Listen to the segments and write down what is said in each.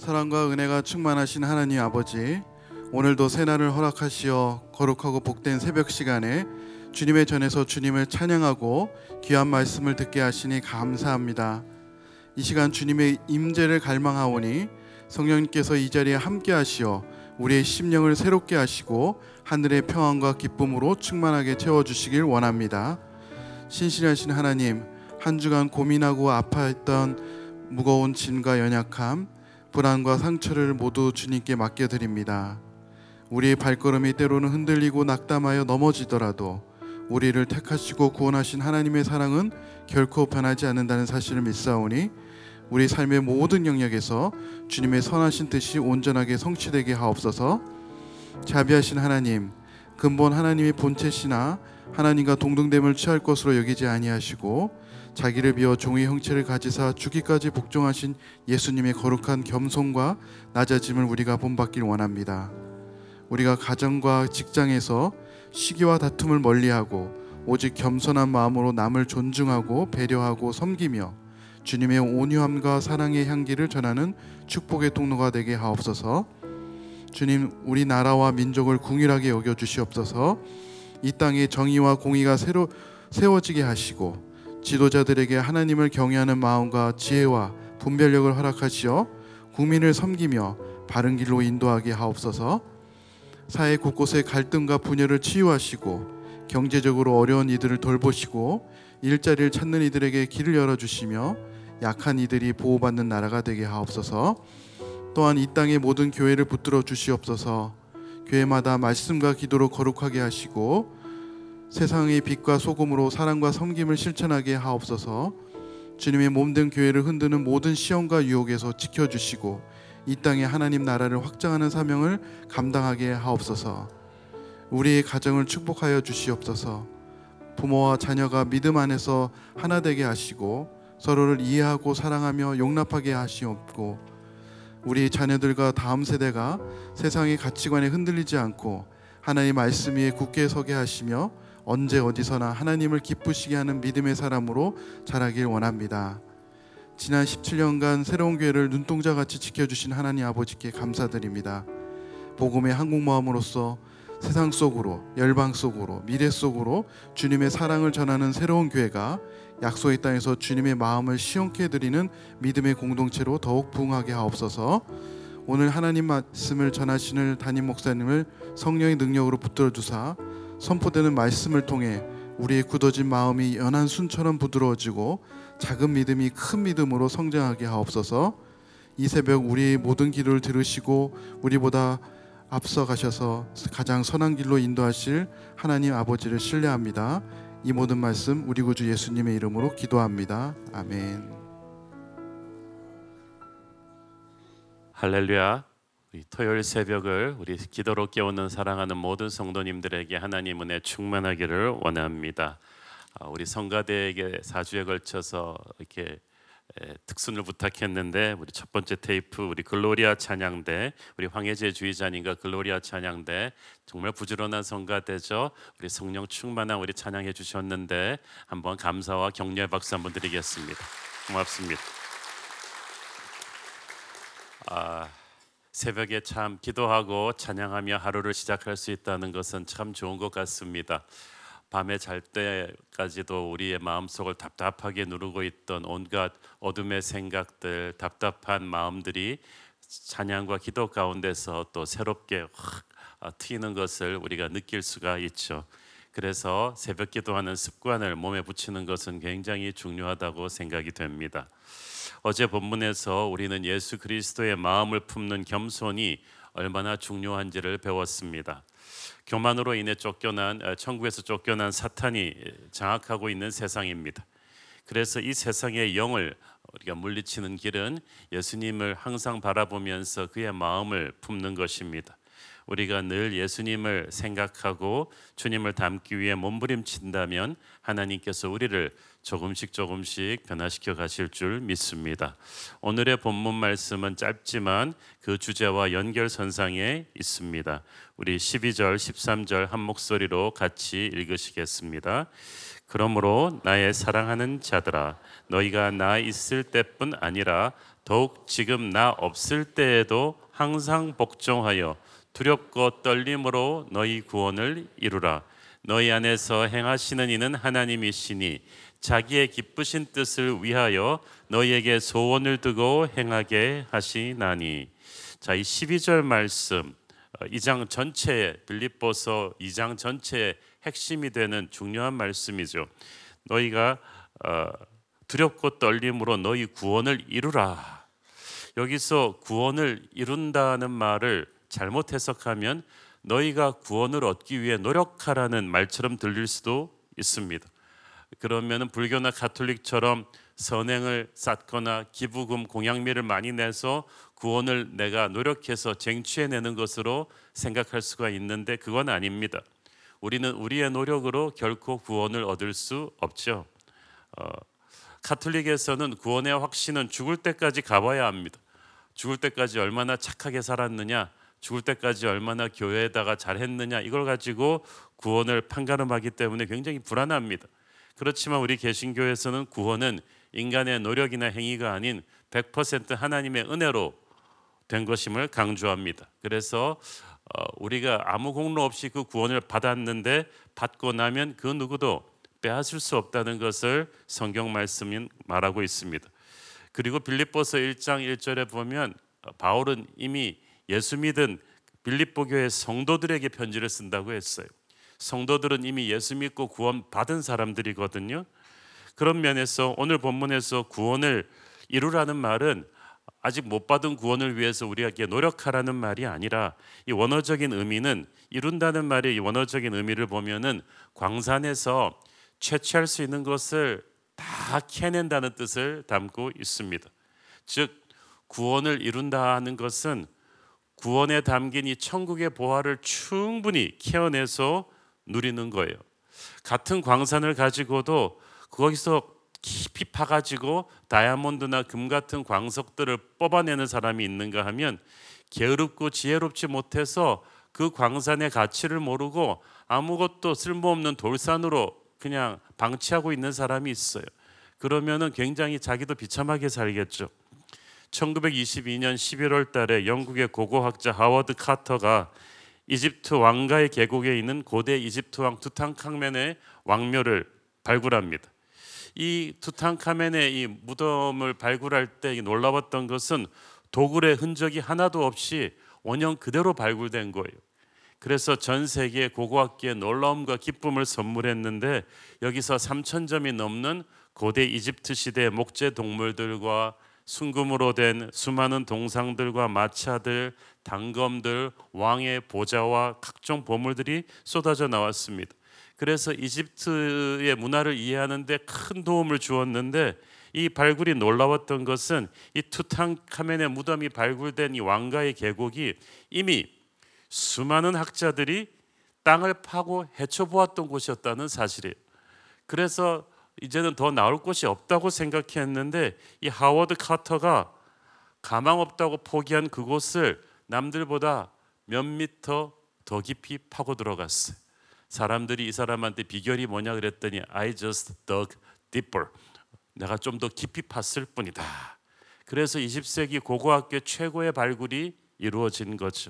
사랑과 은혜가 충만하신 하나님 아버지, 오늘도 새날을 허락하시어 거룩하고 복된 새벽 시간에 주님의 전에서 주님을 찬양하고 귀한 말씀을 듣게 하시니 감사합니다. 이 시간 주님의 임재를 갈망하오니 성령님께서 이 자리에 함께 하시어 우리의 심령을 새롭게 하시고 하늘의 평안과 기쁨으로 충만하게 채워주시길 원합니다. 신실하신 하나님, 한 주간 고민하고 아파했던 무거운 짐과 연약함, 불안과 상처를 모두 주님께 맡겨드립니다. 우리의 발걸음이 때로는 흔들리고 낙담하여 넘어지더라도 우리를 택하시고 구원하신 하나님의 사랑은 결코 변하지 않는다는 사실을 믿사오니 우리 삶의 모든 영역에서 주님의 선하신 뜻이 온전하게 성취되게 하옵소서. 자비하신 하나님, 근본 하나님의 본체시나 하나님과 동등됨을 취할 것으로 여기지 아니하시고 자기를 비워 종의 형체를 가지사 죽기까지 복종하신 예수님의 거룩한 겸손과 낮아짐을 우리가 본받길 원합니다. 우리가 가정과 직장에서 시기와 다툼을 멀리하고 오직 겸손한 마음으로 남을 존중하고 배려하고 섬기며 주님의 온유함과 사랑의 향기를 전하는 축복의 통로가 되게 하옵소서. 주님, 우리 나라와 민족을 궁일하게 여겨주시옵소서. 이 땅에 정의와 공의가 새로 세워지게 하시고 지도자들에게 하나님을 경외하는 마음과 지혜와 분별력을 허락하시어 국민을 섬기며 바른 길로 인도하게 하옵소서. 사회 곳곳의 갈등과 분열을 치유하시고 경제적으로 어려운 이들을 돌보시고 일자리를 찾는 이들에게 길을 열어주시며 약한 이들이 보호받는 나라가 되게 하옵소서. 또한 이 땅의 모든 교회를 붙들어 주시옵소서. 교회마다 말씀과 기도로 거룩하게 하시고 세상의 빛과 소금으로 사랑과 섬김을 실천하게 하옵소서. 주님의 몸된 교회를 흔드는 모든 시험과 유혹에서 지켜주시고 이 땅에 하나님 나라를 확장하는 사명을 감당하게 하옵소서. 우리의 가정을 축복하여 주시옵소서. 부모와 자녀가 믿음 안에서 하나 되게 하시고 서로를 이해하고 사랑하며 용납하게 하시옵고 우리 자녀들과 다음 세대가 세상의 가치관에 흔들리지 않고 하나님의 말씀 위에 굳게 서게 하시며 언제 어디서나 하나님을 기쁘시게 하는 믿음의 사람으로 자라길 원합니다. 지난 17년간 새로운 교회를 눈동자같이 지켜주신 하나님 아버지께 감사드립니다. 복음의 한국마음으로서 세상 속으로, 열방 속으로, 미래 속으로 주님의 사랑을 전하는 새로운 교회가 약속의 땅에서 주님의 마음을 시원케 해드리는 믿음의 공동체로 더욱 부흥하게 하옵소서. 오늘 하나님 말씀을 전하시는 담임 목사님을 성령의 능력으로 붙들어 주사 선포되는 말씀을 통해 우리의 굳어진 마음이 연한 순처럼 부드러워지고 작은 믿음이 큰 믿음으로 성장하게 하옵소서. 이 새벽 우리의 모든 기도를 들으시고 우리보다 앞서 가셔서 가장 선한 길로 인도하실 하나님 아버지를 신뢰합니다. 이 모든 말씀 우리 구주 예수님의 이름으로 기도합니다. 아멘. 할렐루야. 우리 토요일 새벽을 우리 기도로 깨우는 사랑하는 모든 성도님들에게 하나님 은혜 충만하기를 원합니다. 우리 성가대에게 4주에 걸쳐서 이렇게 특순을 부탁했는데 우리 첫 번째 테이프 우리 글로리아 찬양대 우리 황혜재 주의자님과 글로리아 찬양대 정말 부지런한 성가대죠. 우리 성령 충만한 우리 찬양해 주셨는데 한번 감사와 격려의 박수 한번 드리겠습니다. 고맙습니다. 새벽에 참 기도하고 찬양하며 하루를 시작할 수 있다는 것은 참 좋은 것 같습니다. 밤에 잘 때까지도 우리의 마음속을 답답하게 누르고 있던 온갖 어둠의 생각들, 답답한 마음들이 찬양과 기도 가운데서 또 새롭게 확 트이는 것을 우리가 느낄 수가 있죠. 그래서 새벽 기도하는 습관을 몸에 붙이는 것은 굉장히 중요하다고 생각이 됩니다. 어제 본문에서 우리는 예수 그리스도의 마음을 품는 겸손이 얼마나 중요한지를 배웠습니다. 교만으로 인해 천국에서 쫓겨난 사탄이 장악하고 있는 세상입니다. 그래서 이 세상의 영을 우리가 물리치는 길은 예수님을 항상 바라보면서 그의 마음을 품는 것입니다. 우리가 늘 예수님을 생각하고 주님을 닮기 위해 몸부림친다면 하나님께서 우리를 조금씩 변화시켜 가실 줄 믿습니다. 오늘의 본문 말씀은 짧지만 그 주제와 연결선상에 있습니다. 우리 12절, 13절 한 목소리로 같이 읽으시겠습니다. 그러므로 나의 사랑하는 자들아, 너희가 나 있을 때뿐 아니라 더욱 지금 나 없을 때에도 항상 복종하여 두렵고 떨림으로 너희 구원을 이루라. 너희 안에서 행하시는 이는 하나님이시니 자기의 기쁘신 뜻을 위하여 너희에게 소원을 두고 행하게 하시나니. 자, 이 12절 말씀 2장 전체에, 빌립보서 2장 전체의 핵심이 되는 중요한 말씀이죠. 너희가 두렵고 떨림으로 너희 구원을 이루라. 여기서 구원을 이룬다는 말을 잘못 해석하면 너희가 구원을 얻기 위해 노력하라는 말처럼 들릴 수도 있습니다. 그러면 불교나 가톨릭처럼 선행을 쌓거나 기부금, 공양미를 많이 내서 구원을 내가 노력해서 쟁취해내는 것으로 생각할 수가 있는데 그건 아닙니다. 우리는 우리의 노력으로 결코 구원을 얻을 수 없죠. 가톨릭에서는 구원의 확신은 죽을 때까지 가봐야 합니다. 죽을 때까지 얼마나 착하게 살았느냐, 죽을 때까지 얼마나 교회에다가 잘했느냐, 이걸 가지고 구원을 판가름하기 때문에 굉장히 불안합니다. 그렇지만 우리 개신교에서는 구원은 인간의 노력이나 행위가 아닌 100% 하나님의 은혜로 된 것임을 강조합니다. 그래서 우리가 아무 공로 없이 그 구원을 받았는데 받고 나면 그 누구도 빼앗을 수 없다는 것을 성경 말씀이 말하고 있습니다. 그리고 빌립보서 1장 1절에 보면 바울은 이미 예수 믿은 빌립보 교회 성도들에게 편지를 쓴다고 했어요. 성도들은 이미 예수 믿고 구원 받은 사람들이거든요. 그런 면에서 오늘 본문에서 구원을 이루라는 말은 아직 못 받은 구원을 위해서 우리에게 노력하라는 말이 아니라, 이 원어적인 의미는, 이룬다는 말의 이 원어적인 의미를 보면은 광산에서 채취할 수 있는 것을 다 캐낸다는 뜻을 담고 있습니다. 즉 구원을 이룬다는 것은 구원에 담긴 이 천국의 보화를 충분히 캐어내서 누리는 거예요. 같은 광산을 가지고도 거기서 깊이 파가지고 다이아몬드나 금 같은 광석들을 뽑아내는 사람이 있는가 하면 게으릅고 지혜롭지 못해서 그 광산의 가치를 모르고 아무것도 쓸모없는 돌산으로 그냥 방치하고 있는 사람이 있어요. 그러면은 굉장히 자기도 비참하게 살겠죠. 1922년 11월 달에 영국의 고고학자 하워드 카터가 이집트 왕가의 계곡에 있는 고대 이집트 왕 투탕카멘의 왕묘를 발굴합니다. 이 투탕카멘의 이 무덤을 발굴할 때 놀라웠던 것은 도굴의 흔적이 하나도 없이 원형 그대로 발굴된 거예요. 그래서 전 세계 고고학계에 놀라움과 기쁨을 선물했는데 여기서 3,000점이 넘는 고대 이집트 시대의 목재 동물들과 순금으로 된 수많은 동상들과 마차들, 단검들, 왕의 보좌와 각종 보물들이 쏟아져 나왔습니다. 그래서 이집트의 문화를 이해하는 데 큰 도움을 주었는데, 이 발굴이 놀라웠던 것은 이 투탕카멘의 무덤이 발굴된 이 왕가의 계곡이 이미 수많은 학자들이 땅을 파고 헤쳐보았던 곳이었다는 사실이에요. 그래서 이제는 더 나올 곳이 없다고 생각했는데 이 하워드 카터가 가망 없다고 포기한 그곳을 남들보다 몇 미터 더 깊이 파고 들어갔어요. 사람들이 이 사람한테 비결이 뭐냐 그랬더니 I just dug deeper. 내가 좀 더 깊이 팠을 뿐이다. 그래서 20세기 고고학계 최고의 발굴이 이루어진 거죠.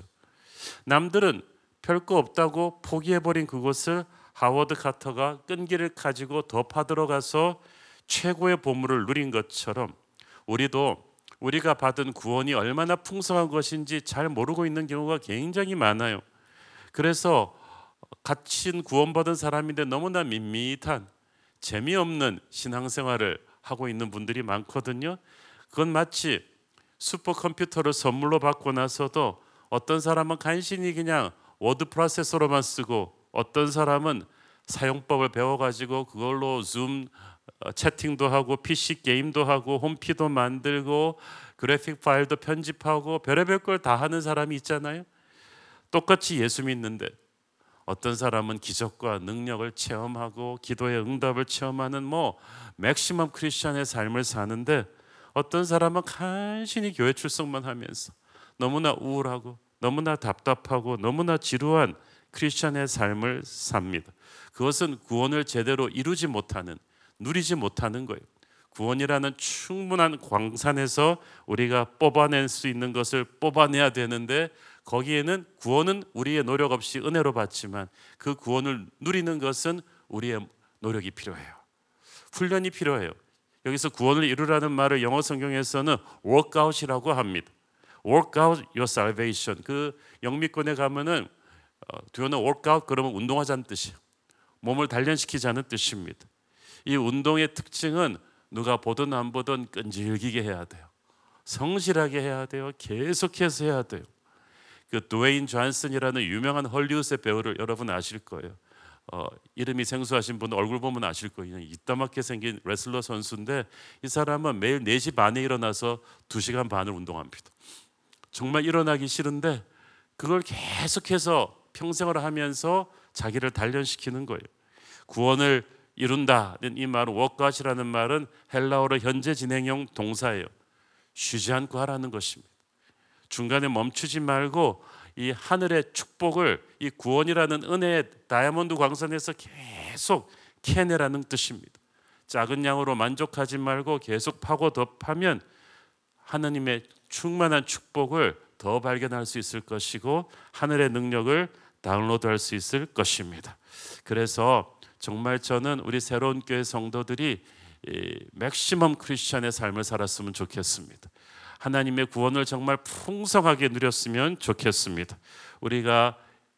남들은 별거 없다고 포기해버린 그곳을 하워드 카터가 끈기를 가지고 더 파들어가서 최고의 보물을 누린 것처럼 우리도 우리가 받은 구원이 얼마나 풍성한 것인지 잘 모르고 있는 경우가 굉장히 많아요. 그래서 갇힌 구원받은 사람인데 너무나 밋밋한 재미없는 신앙생활을 하고 있는 분들이 많거든요. 그건 마치 슈퍼컴퓨터를 선물로 받고 나서도 어떤 사람은 간신히 그냥 워드 프로세서로만 쓰고 어떤 사람은 사용법을 배워가지고 그걸로 줌 채팅도 하고 PC 게임도 하고 홈피도 만들고 그래픽 파일도 편집하고 별의별 걸 다 하는 사람이 있잖아요. 똑같이 예수 믿는데 어떤 사람은 기적과 능력을 체험하고 기도의 응답을 체험하는 맥시멈 크리스천의 삶을 사는데 어떤 사람은 간신히 교회 출석만 하면서 너무나 우울하고 너무나 답답하고 너무나 지루한 크리스천의 삶을 삽니다. 그것은 구원을 제대로 이루지 못하는, 누리지 못하는 거예요. 구원이라는 충분한 광산에서 우리가 뽑아낼 수 있는 것을 뽑아내야 되는데, 거기에는 구원은 우리의 노력 없이 은혜로 받지만 그 구원을 누리는 것은 우리의 노력이 필요해요. 훈련이 필요해요. 여기서 구원을 이루라는 말을 영어 성경에서는 workout이라고 합니다. Work out your salvation. 그 영미권에 가면은 do you know workout? 그러면 운동하자는 뜻이에요. 몸을 단련시키자는 뜻입니다. 이 운동의 특징은 누가 보든 안 보든 끈질기게 해야 돼요. 성실하게 해야 돼요. 계속해서 해야 돼요. 그 드웨인 존슨이라는 유명한 헐리우드의 배우를 여러분 아실 거예요. 이름이 생소하신 분은 얼굴 보면 아실 거예요. 이따맣게 생긴 레슬러 선수인데, 이 사람은 매일 4시 반에 일어나서 2시간 반을 운동합니다. 정말 일어나기 싫은데 그걸 계속해서 평생을 하면서 자기를 단련시키는 거예요. 구원을 이룬다는 이 말은, 워크아웃이라는 말은 헬라어로 현재 진행형 동사예요. 쉬지 않고 하라는 것입니다. 중간에 멈추지 말고 이 하늘의 축복을, 이 구원이라는 은혜의 다이아몬드 광산에서 계속 캐내라는 뜻입니다. 작은 양으로 만족하지 말고 계속 파고 더 파면 하나님의 충만한 축복을 더 발견할 수 있을 것이고 하늘의 능력을 다운로드할 수 있을 것입니다. 그래서 정말 저는 우리 새로운 교회 성도들이 맥시멈 크리스천의 삶을 살았으면 좋겠습니다. 하나님의 구원을 정말 풍성하게 누렸으면 좋겠습니다. 우리가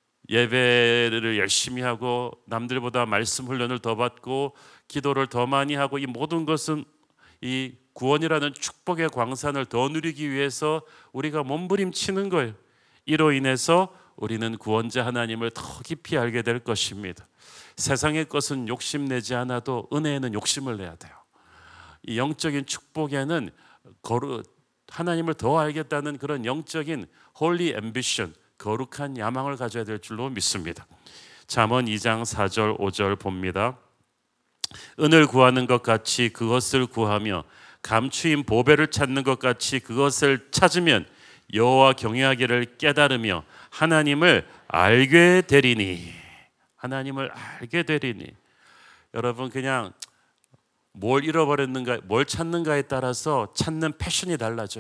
예배를 열심히 하고 남들보다 말씀 훈련을 더 받고 기도를 더 많이 하고, 이 모든 것은 이 구원이라는 축복의 광산을 더 누리기 위해서 우리가 몸부림치는 거예요. 이로 인해서 우리는 구원자 하나님을 더 깊이 알게 될 것입니다. 세상의 것은 욕심내지 않아도 은혜에는 욕심을 내야 돼요. 이 영적인 축복에는 하나님을 더 알겠다는 그런 영적인 holy ambition, 거룩한 야망을 가져야 될 줄로 믿습니다. 잠언 2장 4절 5절 봅니다. 은을 구하는 것 같이 그것을 구하며 감추인 보배를 찾는 것 같이 그것을 찾으면 여호와 경외하기를 깨달으며 하나님을 알게 되리니. 하나님을 알게 되리니. 여러분, 그냥 뭘 잃어버렸는가, 뭘 찾는가에 따라서 찾는 패션이 달라져요.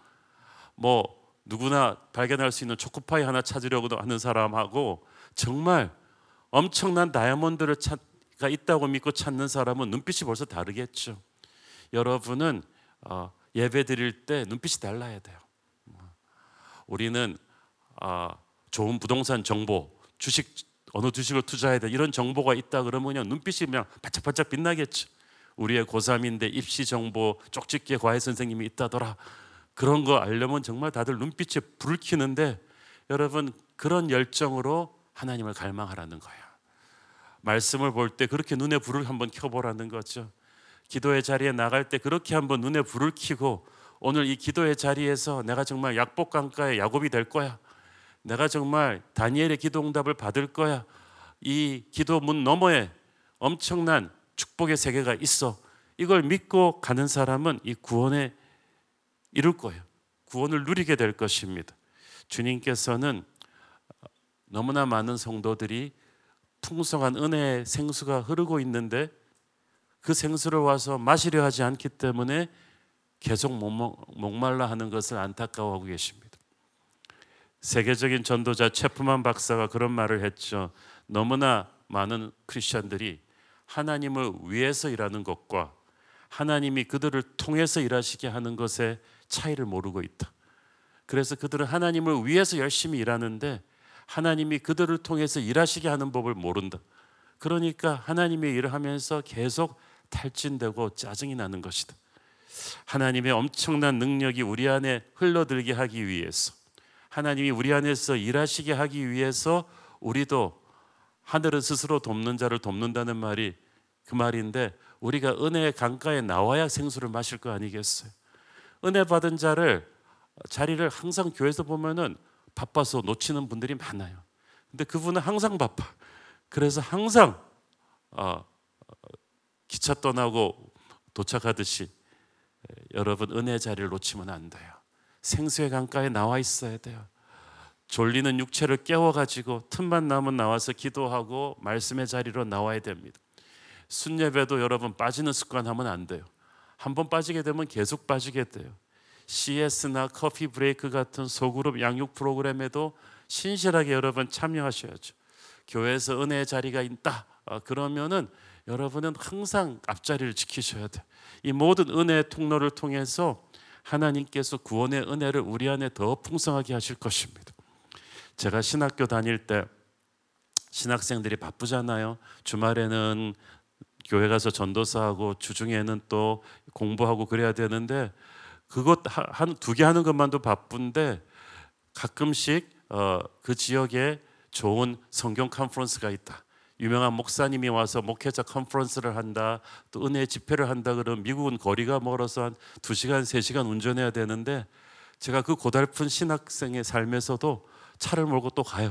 뭐 누구나 발견할 수 있는 초코파이 하나 찾으려고 하는 사람하고 정말 엄청난 다이아몬드를 가 있다고 믿고 찾는 사람은 눈빛이 벌써 다르겠죠. 여러분은 예배 드릴 때 눈빛이 달라야 돼요. 우리는 좋은 부동산 정보, 어느 주식을 투자해야 돼, 이런 정보가 있다 그러면 그냥 눈빛이 그냥 반짝반짝 빛나겠죠. 우리의 고3인데 입시 정보, 쪽집게 과외 선생님이 있다더라, 그런 거 알려면 정말 다들 눈빛에 불을 켜는데, 여러분 그런 열정으로 하나님을 갈망하라는 거예요. 말씀을 볼 때 그렇게 눈에 불을 한번 켜보라는 거죠. 기도의 자리에 나갈 때 그렇게 한번 눈에 불을 켜고, 오늘 이 기도의 자리에서 내가 정말 약복강가의 야곱이 될 거야, 내가 정말 다니엘의 기도 응답을 받을 거야, 이 기도 문 너머에 엄청난 축복의 세계가 있어, 이걸 믿고 가는 사람은 이 구원에 이룰 거예요. 구원을 누리게 될 것입니다. 주님께서는 너무나 많은 성도들이 풍성한 은혜의 생수가 흐르고 있는데 그 생수를 와서 마시려 하지 않기 때문에 계속 목말라 하는 것을 안타까워하고 계십니다. 세계적인 전도자 체프만 박사가 그런 말을 했죠. 너무나 많은 크리스천들이 하나님을 위해서 일하는 것과 하나님이 그들을 통해서 일하시게 하는 것의 차이를 모르고 있다. 그래서 그들은 하나님을 위해서 열심히 일하는데 하나님이 그들을 통해서 일하시게 하는 법을 모른다. 그러니까 하나님의 일을 하면서 계속 탈진되고 짜증이 나는 것이다. 하나님의 엄청난 능력이 우리 안에 흘러들게 하기 위해서, 하나님이 우리 안에서 일하시게 하기 위해서 우리도 하늘은 스스로 돕는 자를 돕는다는 말이 그 말인데, 우리가 은혜의 강가에 나와야 생수를 마실 거 아니겠어요? 은혜 받은 자리를 항상 교회에서 보면은 바빠서 놓치는 분들이 많아요. 근데 그분은 항상 바빠. 그래서 항상 기차 떠나고 도착하듯이 여러분 은혜의 자리를 놓치면 안 돼요. 생수의 강가에 나와 있어야 돼요. 졸리는 육체를 깨워가지고 틈만 나면 나와서 기도하고 말씀의 자리로 나와야 됩니다. 순예배도 여러분 빠지는 습관 하면 안 돼요. 한번 빠지게 되면 계속 빠지게 돼요. CS나 커피 브레이크 같은 소그룹 양육 프로그램에도 신실하게 여러분 참여하셔야죠. 교회에서 은혜의 자리가 있다 그러면은 여러분은 항상 앞자리를 지키셔야 돼요. 이 모든 은혜의 통로를 통해서 하나님께서 구원의 은혜를 우리 안에 더 풍성하게 하실 것입니다. 제가 신학교 다닐 때 신학생들이 바쁘잖아요. 주말에는 교회 가서 전도사하고 주중에는 또 공부하고 그래야 되는데 그것 한 두 개 하는 것만도 바쁜데 가끔씩 그 지역에 좋은 성경 컨퍼런스가 있다. 유명한 목사님이 와서 목회자 컨퍼런스를 한다. 또 은혜 집회를 한다 그러면 미국은 거리가 멀어서 한 2시간, 3시간 운전해야 되는데 제가 그 고달픈 신학생의 삶에서도 차를 몰고 또 가요.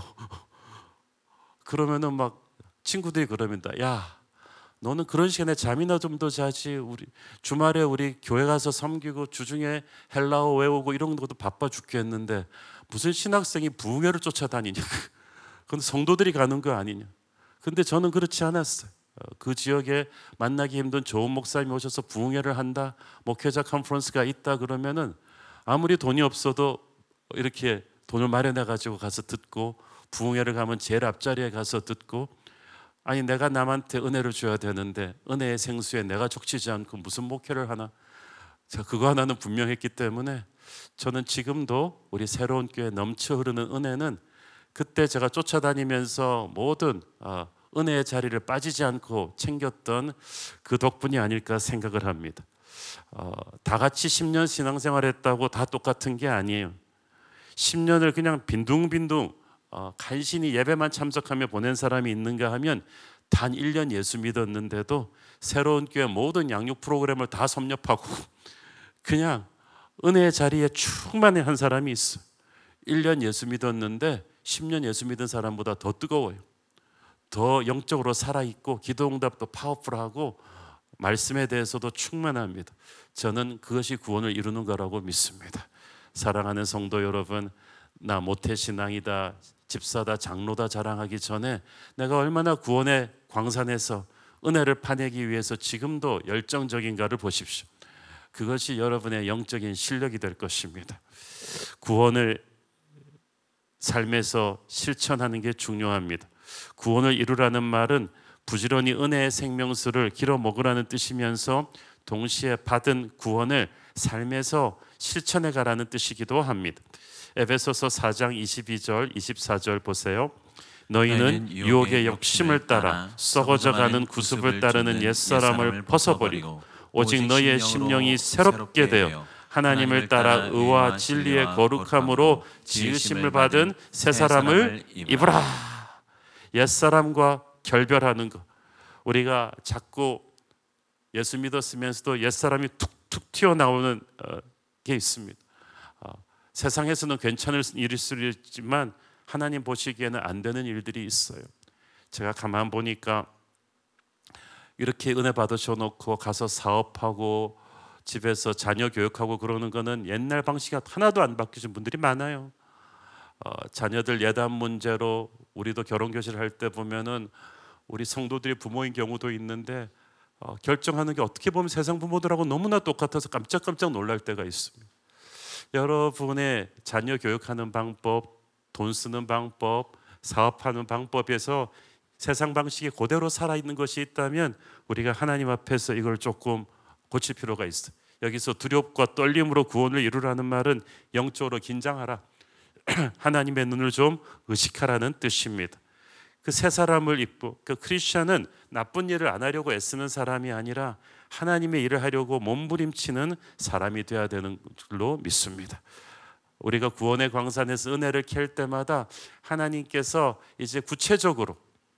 그러면은 막 친구들이 그럽니다. 야, 너는 그런 시간에 잠이나 좀 더 자지. 우리 주말에 우리 교회 가서 섬기고 주중에 헬라어 외우고 이런 것도 바빠 죽겠는데 무슨 신학생이 부흥회를 쫓아다니냐. 그건 성도들이 가는 거 아니냐. 근데 저는 그렇지 않았어요. 그 지역에 만나기 힘든 좋은 목사님이 오셔서 부흥회를 한다. 목회자 컨퍼런스가 있다 그러면은 아무리 돈이 없어도 이렇게 돈을 마련해 가지고 가서 듣고 부흥회를 가면 제일 앞자리에 가서 듣고 아니 내가 남한테 은혜를 줘야 되는데 은혜의 생수에 내가 적시지 않고 무슨 목회를 하나. 제가 그거 하나는 분명했기 때문에 저는 지금도 우리 새로운 교회 넘쳐 흐르는 은혜는 그때 제가 쫓아다니면서 모든 은혜의 자리를 빠지지 않고 챙겼던 그 덕분이 아닐까 생각을 합니다. 다 같이 10년 신앙생활 했다고 다 똑같은 게 아니에요. 10년을 그냥 빈둥빈둥 간신히 예배만 참석하며 보낸 사람이 있는가 하면 단 1년 예수 믿었는데도 새로운 교회 모든 양육 프로그램을 다 섭렵하고 그냥 은혜의 자리에 충만히 한 사람이 있어. 1년 예수 믿었는데 10년 예수 믿은 사람보다 더 뜨거워요. 더 영적으로 살아있고 기도응답도 파워풀하고 말씀에 대해서도 충만합니다. 저는 그것이 구원을 이루는 거라고 믿습니다. 사랑하는 성도 여러분, 나 모태신앙이다, 집사다, 장로다 자랑하기 전에 내가 얼마나 구원의 광산에서 은혜를 파내기 위해서 지금도 열정적인가를 보십시오. 그것이 여러분의 영적인 실력이 될 것입니다. 구원을 삶에서 실천하는 게 중요합니다. 구원을 이루라는 말은 부지런히 은혜의 생명수를 길어 먹으라는 뜻이면서 동시에 받은 구원을 삶에서 실천해 가라는 뜻이기도 합니다. 에베소서 4장 22절 24절 보세요. 너희는 유혹의 욕심을 따라 썩어져가는 구습을 따르는 옛사람을 벗어버리고 오직 너희의 심령이 새롭게 되어 하나님을 따라 의와 진리의 거룩함으로 지으심을 받은 새 사람을 입으라. 옛사람과 결별하는 것. 우리가 자꾸 예수 믿었으면서도 옛사람이 툭툭 튀어나오는 게 있습니다. 세상에서는 괜찮을 일일 수 있지만 하나님 보시기에는 안 되는 일들이 있어요. 제가 가만 보니까 이렇게 은혜 받으셔놓고 가서 사업하고 집에서 자녀 교육하고 그러는 거는 옛날 방식이 하나도 안 바뀌신 분들이 많아요. 자녀들 예단 문제로 우리도 결혼교실 할 때 보면은 우리 성도들이 부모인 경우도 있는데 결정하는 게 어떻게 보면 세상 부모들하고 너무나 똑같아서 깜짝깜짝 놀랄 때가 있습니다. 여러분의 자녀 교육하는 방법, 돈 쓰는 방법, 사업하는 방법에서 세상 방식이 그대로 살아있는 것이 있다면 우리가 하나님 앞에서 이걸 조금 고칠 필요가 있어요. 여기서 두렵과 떨림으로 구원을 이루라는 말은 영적으로 긴장하라. 하나님의 눈을 좀 의식하라는 뜻입니다. 그 새 사람을 입고 그 크리스천은 나쁜 일을 안 하려고 애쓰는 사람이 아니라 하나님의 일을 하려고 몸부림치는 사람이 되어야 되는 줄로 믿습니다. 우리가 구원의 광산에서 은혜를 캘 때마다 하나님께서 이제 구체적으로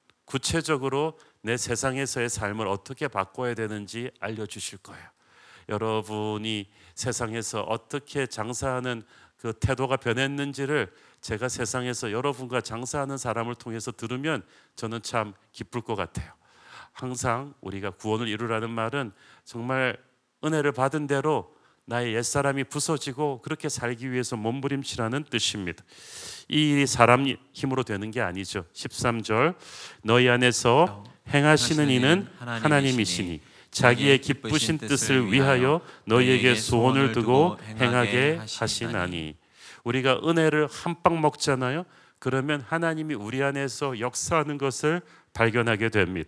내 세상에서의 삶을 어떻게 바꿔야 되는지 알려주실 거예요. 여러분이 세상에서 어떻게 장사하는 그 태도가 변했는지를 제가 세상에서 여러분과 장사하는 사람을 통해서 들으면 저는 참 기쁠 것 같아요. 항상 우리가 구원을 이루라는 말은 정말 은혜를 받은 대로 나의 옛사람이 부서지고 그렇게 살기 위해서 몸부림치라는 뜻입니다. 이 일이 사람 힘으로 되는 게 아니죠. 13절 너희 안에서 행하시는 이는 하나님이시니 자기의 기쁘신 뜻을 위하여 너희에게 소원을 두고 행하게 하시나니. 우리가 은혜를 한 빵 먹잖아요. 그러면 하나님이 우리 안에서 역사하는 것을 발견하게 됩니다.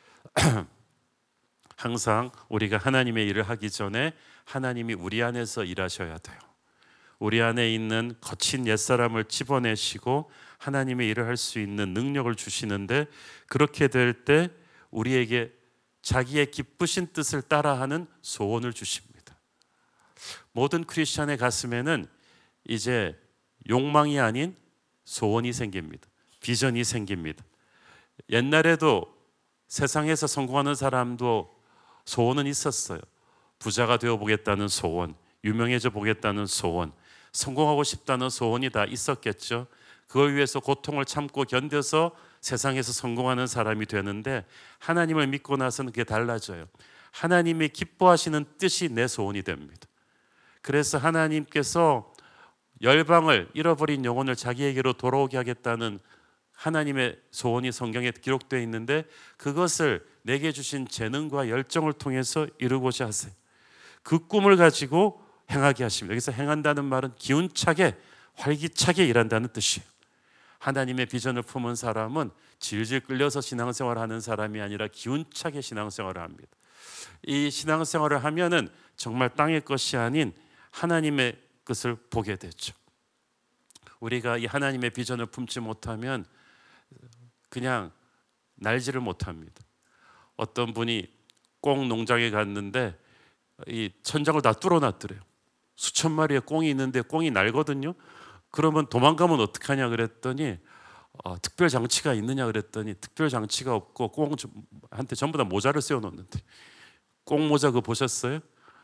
항상 우리가 하나님의 일을 하기 전에 하나님이 우리 안에서 일하셔야 돼요. 우리 안에 있는 거친 옛사람을 집어내시고 하나님의 일을 할 수 있는 능력을 주시는데, 그렇게 될 때 우리에게 자기의 기쁘신 뜻을 따라하는 소원을 주십니다. 모든 크리스찬의 가슴에는 이제 욕망이 아닌 소원이 생깁니다. 비전이 생깁니다. 옛날에도 세상에서 성공하는 사람도 소원은 있었어요. 부자가 되어 보겠다는 소원, 유명해져 보겠다는 소원, 성공하고 싶다는 소원이 다 있었겠죠. 그걸 위해서 고통을 참고 견뎌서 세상에서 성공하는 사람이 되는데, 하나님을 믿고 나서는 그게 달라져요. 하나님이 기뻐하시는 뜻이 내 소원이 됩니다. 그래서 하나님께서 열방을, 잃어버린 영혼을 자기에게로 돌아오게 하겠다는 하나님의 소원이 성경에 기록되어 있는데, 그것을 내게 주신 재능과 열정을 통해서 이루고자 하세요. 그 꿈을 가지고 행하게 하십니다. 여기서 행한다는 말은 기운차게, 활기차게 일한다는 뜻이에요. 하나님의 비전을 품은 사람은 질질 끌려서 신앙생활을 하는 사람이 아니라 기운차게 신앙생활을 합니다. 이 신앙생활을 하면은 정말 땅의 것이 아닌 하나님의 것을 보게 되죠. 우리가 이 하나님의 비전을 품지 못하면 그냥 날지를 못합니다. 어떤 분이 꽁 농장에 갔는데 이 천장을 다 뚫어놨더래요. 수천 마리의 꽁이 있는데 꽁이 날거든요. 그러면 도망가면 어떡하냐 그랬더니 특별 장치가 있느냐 그랬더니 특별 장치가 없고 꽁한테 전부 다 모자를 씌워놓는데, 꽁 모자 그거 보셨어요?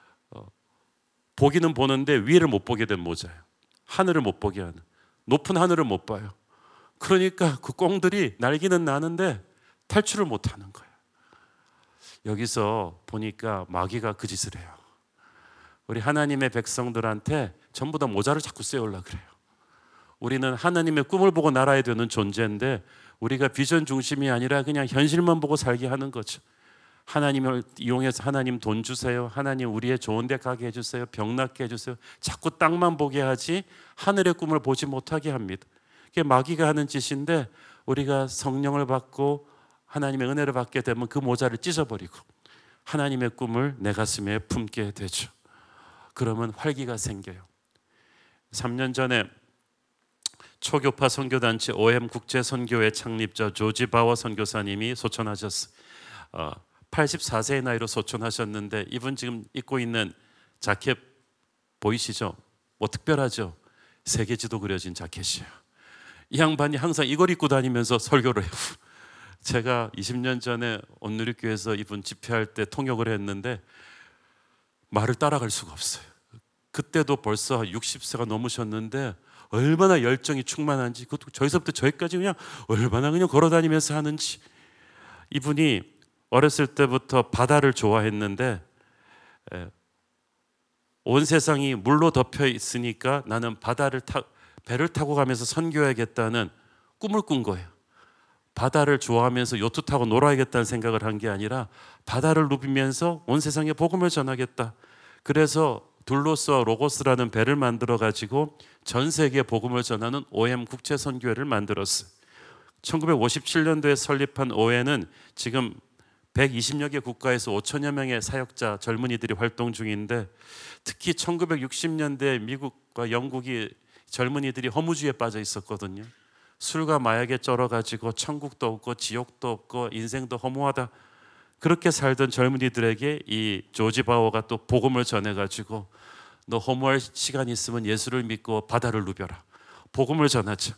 보기는 보는데 위를 못 보게 된 모자예요. 하늘을 못 보게 하는, 높은 하늘을 못 봐요. 그러니까 그 꽁들이 날기는 나는데 탈출을 못 하는 거예요. 여기서 보니까 마귀가 그 짓을 해요. 우리 하나님의 백성들한테 전부 다 모자를 자꾸 씌우려고 그래요. 우리는 하나님의 꿈을 보고 날아야 되는 존재인데, 우리가 비전 중심이 아니라 그냥 현실만 보고 살게 하는 거죠. 하나님을 이용해서 하나님 돈 주세요, 하나님 우리의 좋은 데 가게 해주세요, 병 낫게 해주세요, 자꾸 땅만 보게 하지 하늘의 꿈을 보지 못하게 합니다. 그게 마귀가 하는 짓인데, 우리가 성령을 받고 하나님의 은혜를 받게 되면 그 모자를 찢어버리고 하나님의 꿈을 내 가슴에 품게 되죠. 그러면 활기가 생겨요. 3년 전에 초교파 선교단체 OM 국제선교회 창립자 조지 바워 선교사님이 소천하셨어요. 84세의 나이로 소천하셨는데, 이분 지금 입고 있는 자켓 보이시죠? 뭐 특별하죠? 세계지도 그려진 자켓이에요. 이 양반이 항상 이걸 입고 다니면서 설교를 해요. 제가 20년 전에 온누리교회에서 이분 집회할 때 통역을 했는데 말을 따라갈 수가 없어요. 그때도 벌써 60세가 넘으셨는데 얼마나 열정이 충만한지, 그것도 저기서부터 저기까지 그냥 얼마나 그냥 걸어다니면서 하는지. 이분이 어렸을 때부터 바다를 좋아했는데 온 세상이 물로 덮여 있으니까 나는 배를 타고 가면서 선교해야겠다는 꿈을 꾼 거예요. 바다를 좋아하면서 요트 타고 놀아야겠다는 생각을 한 게 아니라 바다를 누비면서 온 세상에 복음을 전하겠다. 그래서 둘로스와 로고스라는 배를 만들어 가지고 전 세계에 복음을 전하는 OM 국제선교회를 만들었어요. 1957년도에 설립한 OM은 지금 120여 개 국가에서 5천여 명의 사역자 젊은이들이 활동 중인데, 특히 1960년대 미국과 영국이 젊은이들이 허무주의에 빠져 있었거든요. 술과 마약에 쩔어가지고 천국도 없고 지옥도 없고 인생도 허무하다, 그렇게 살던 젊은이들에게 이 조지 바워가 또 복음을 전해가지고 너 허무할 시간 있으면 예수를 믿고 바다를 누벼라, 복음을 전하자.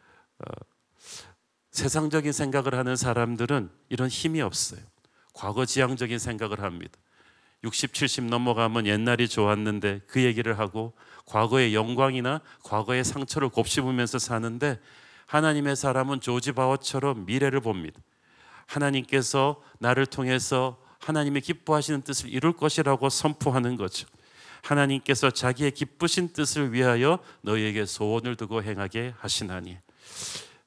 세상적인 생각을 하는 사람들은 이런 힘이 없어요. 과거 지향적인 생각을 합니다. 60, 70 넘어가면 옛날이 좋았는데 그 얘기를 하고 과거의 영광이나 과거의 상처를 곱씹으면서 사는데, 하나님의 사람은 조지 바워처럼 미래를 봅니다. 하나님께서 나를 통해서 하나님의 기뻐하시는 뜻을 이룰 것이라고 선포하는 거죠. 하나님께서 자기의 기쁘신 뜻을 위하여 너희에게 소원을 두고 행하게 하시나니.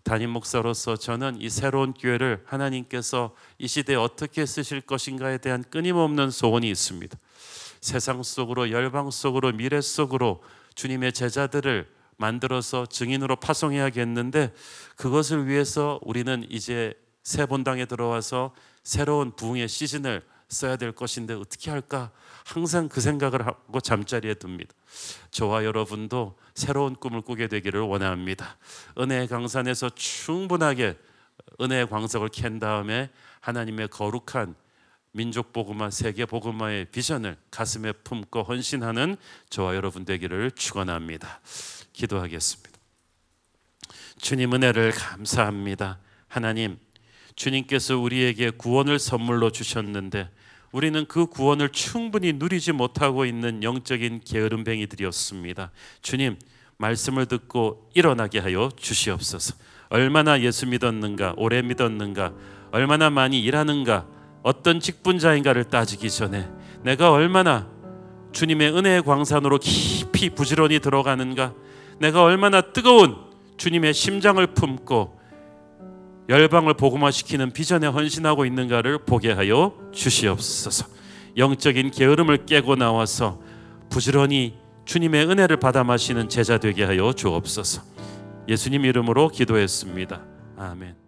담임 목사로서 저는 이 새로운 교회를 하나님께서 이 시대에 어떻게 쓰실 것인가에 대한 끊임없는 소원이 있습니다. 세상 속으로, 열방 속으로, 미래 속으로 주님의 제자들을 만들어서 증인으로 파송해야겠는데, 그것을 위해서 우리는 이제 새 본당에 들어와서 새로운 부흥의 시즌을 써야 될 것인데 어떻게 할까? 항상 그 생각을 하고 잠자리에 듭니다. 저와 여러분도 새로운 꿈을 꾸게 되기를 원합니다. 은혜의 강산에서 충분하게 은혜의 광석을 캔 다음에 하나님의 거룩한 민족 복음화, 세계 복음화의 비전을 가슴에 품고 헌신하는 저와 여러분 되기를 축원합니다. 기도하겠습니다. 주님, 은혜를 감사합니다. 하나님, 주님께서 우리에게 구원을 선물로 주셨는데 우리는 그 구원을 충분히 누리지 못하고 있는 영적인 게으름뱅이들이었습니다. 주님, 말씀을 듣고 일어나게 하여 주시옵소서. 얼마나 예수 믿었는가, 오래 믿었는가, 얼마나 많이 일하는가, 어떤 직분자인가를 따지기 전에 내가 얼마나 주님의 은혜의 광산으로 깊이 부지런히 들어가는가, 내가 얼마나 뜨거운 주님의 심장을 품고 열방을 복음화시키는 비전에 헌신하고 있는가를 보게 하여 주시옵소서. 영적인 게으름을 깨고 나와서 부지런히 주님의 은혜를 받아 마시는 제자 되게 하여 주옵소서. 예수님 이름으로 기도했습니다. 아멘.